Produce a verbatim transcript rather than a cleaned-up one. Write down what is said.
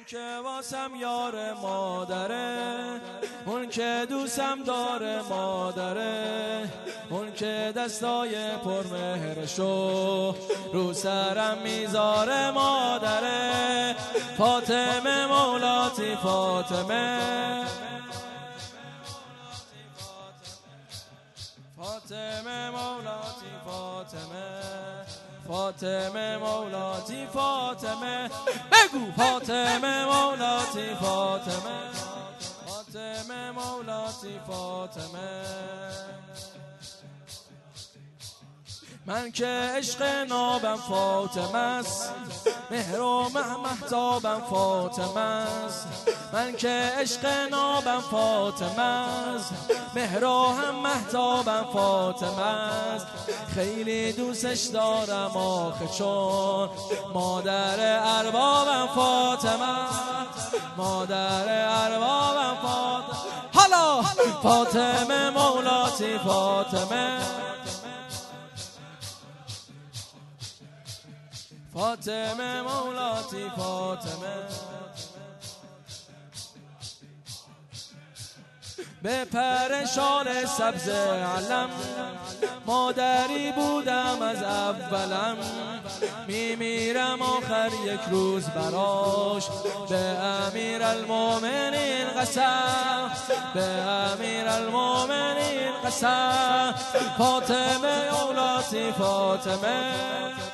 اون که واسم یار مادره، اون که دوستم داره مادره، اون که دستای پرمهرشو رو سرم میذاره مادره. فاطمه مولاتی فاطمه، فاطمه مولاتی فاطمه، فاطمه مولاتی فاطمه، بگو فاطمه مولاتی فاطمه، فاطمه مولاتی فاطمه. من که عشق نابم فاطمه است، مهر و مهتابم فاطمه است. من که عشق نابم فاطمه است، مهر و هم مهتابم فاطمه است. خیلی دوستش دارم آخه چون مادر اربابم فاطمه است، مادر اربابم فاطمه. حالا فاطمه مولاتی فاطمه، فاطمه مولاتی فاطمه. به پر شال سبز علم مادری بودم از اولم، میمیرم آخر یک روز براش. به امیرالمومنین قسم، به امیرالمومنین قسم. فاطمه مولاتی فاطمه،